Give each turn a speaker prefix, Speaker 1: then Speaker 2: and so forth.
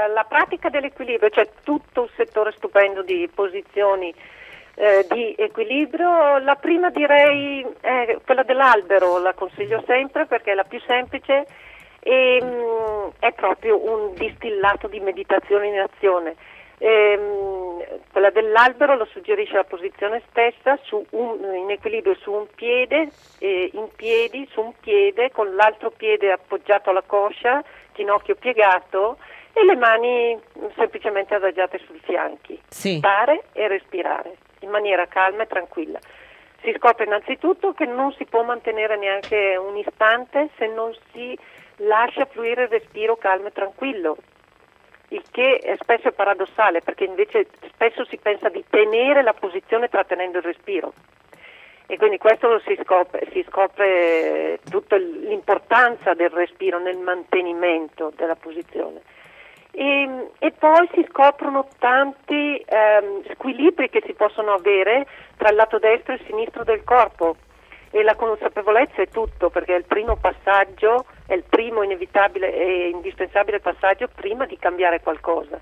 Speaker 1: la pratica dell'equilibrio, cioè tutto un settore stupendo di posizioni di equilibrio. La prima direi è quella dell'albero, la consiglio sempre perché è la più semplice e è proprio un distillato di meditazione in azione. Quella dell'albero lo suggerisce la posizione stessa in equilibrio su un piede, in piedi, su un piede con l'altro piede appoggiato alla coscia, ginocchio piegato e le mani semplicemente adagiate sui fianchi.
Speaker 2: Sì.
Speaker 1: Stare e respirare in maniera calma e tranquilla. Si scopre innanzitutto che non si può mantenere neanche un istante se non si lascia fluire il respiro calmo e tranquillo, il che è spesso paradossale perché invece spesso si pensa di tenere la posizione trattenendo il respiro e quindi questo si scopre tutta l'importanza del respiro nel mantenimento della posizione. E poi si scoprono tanti squilibri che si possono avere tra il lato destro e il sinistro del corpo e la consapevolezza è tutto, perché è il primo passaggio, è il primo inevitabile e indispensabile passaggio prima di cambiare qualcosa.